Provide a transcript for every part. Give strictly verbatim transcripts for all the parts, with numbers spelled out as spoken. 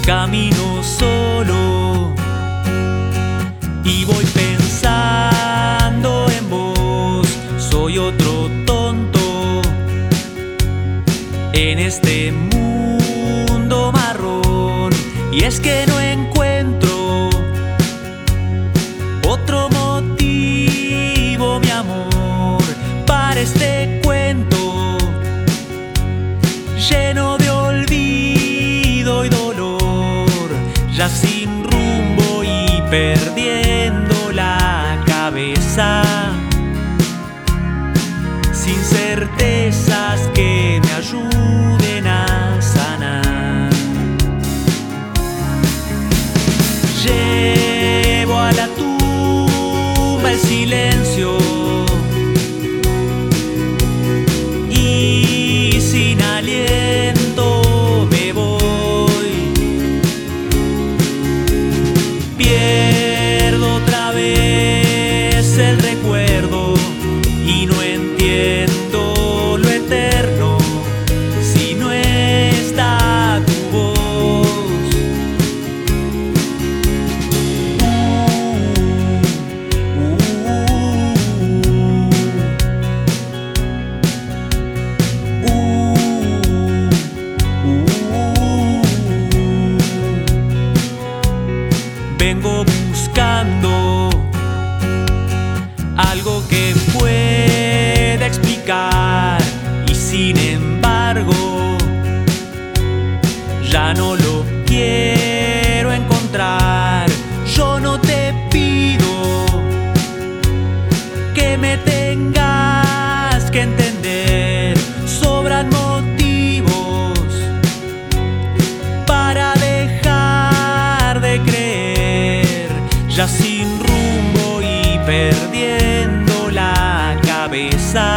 camino solo y voy pensando en vos. Soy otro tonto en este mundo marrón, y es que no encuentro otro motivo, mi amor, para este cuento lleno de olvido y dolor, ya sin rumbo y perdiendo la cabeza, sin certezas que me ayuden a sanar. Llevo a la tumba el silencio y sin aliento me voy. Pierdo otra vez el recuerdo y no entiendo lo eterno si no está tu voz. Uh, uh, uh, uh. Vengo buscando algo que pueda explicar y sin embargo ya no lo quiero encontrar. Yo no te pido que me tengas que entender, sobran motivos para dejar de creer, ya sin rumbo y perdiendo la cabeza,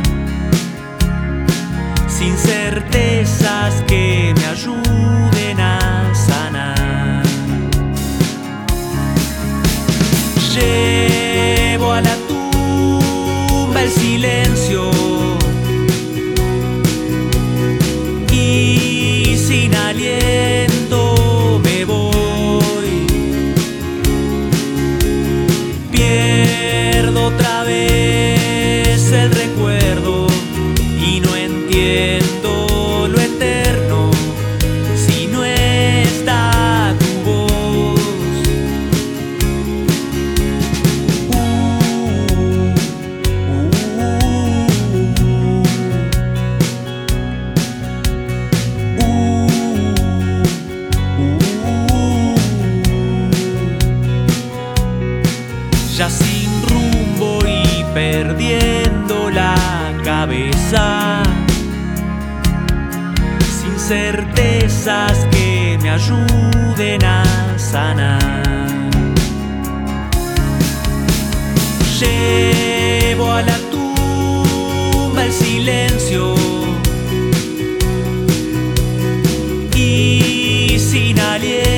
sin certezas que me ayuden a sanar. Llevo a la tumba el silencio y sin aliento me voy. Pierdo otra vez el recuerdo y no entiendo lo eterno si no está tu voz. Uh, uh, uh, uh, uh. Ya sin rumbo y perdiendo la cabeza, sin certezas que me ayuden a sanar. Llevo a la tumba el silencio y sin aliento